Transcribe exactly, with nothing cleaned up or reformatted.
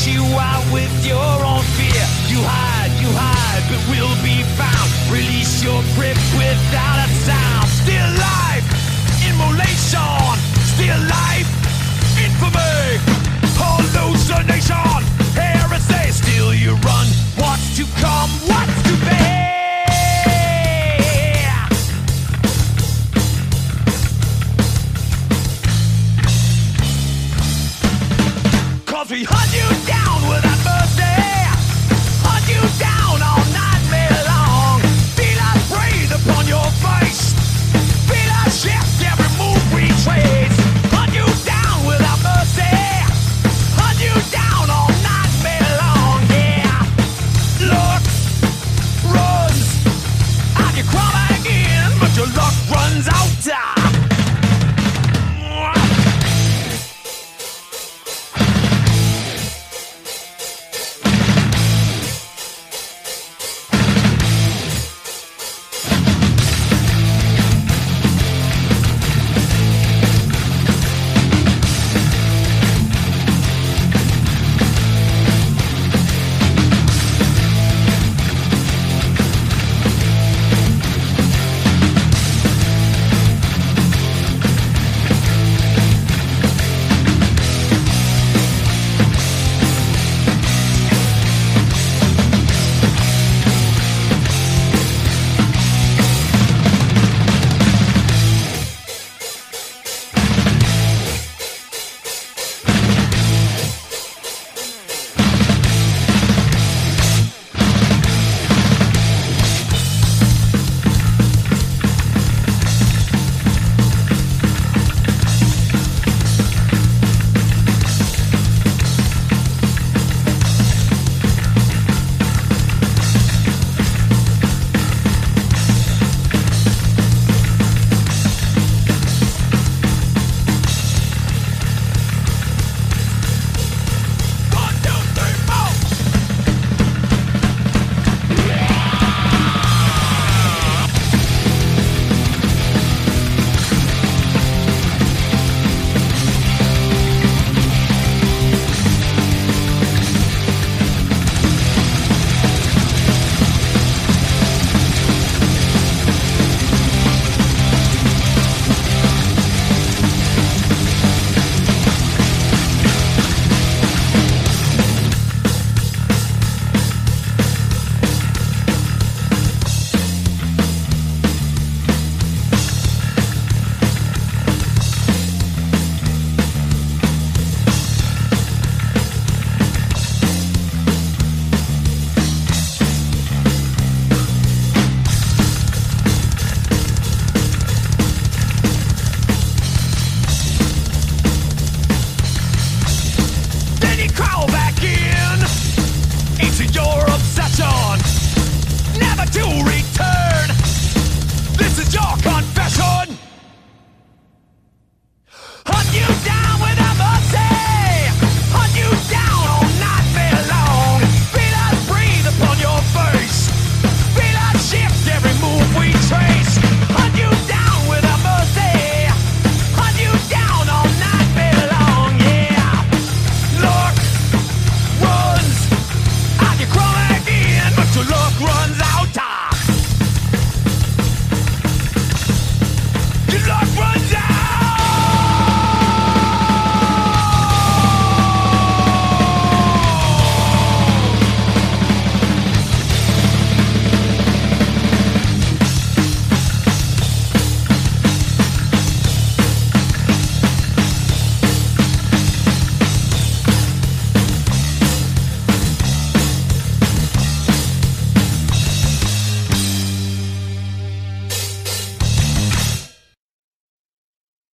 chase you out with your own fear. You hide, you hide, but will be found. Release your grip without a sound. Still life, immolation. Still life, infamy. Hallucination, heresy. Still you run, what's to come, what's to be. Cause we hunt you down without mercy. Hunt you down all nightmare long. Feel us breathe upon your face. Feel us shift every move we trace. Hunt you down without mercy. Hunt you down all nightmare long. Yeah. Luck runs. And you crawl back in, but your luck runs out. Your obsession, never to reach.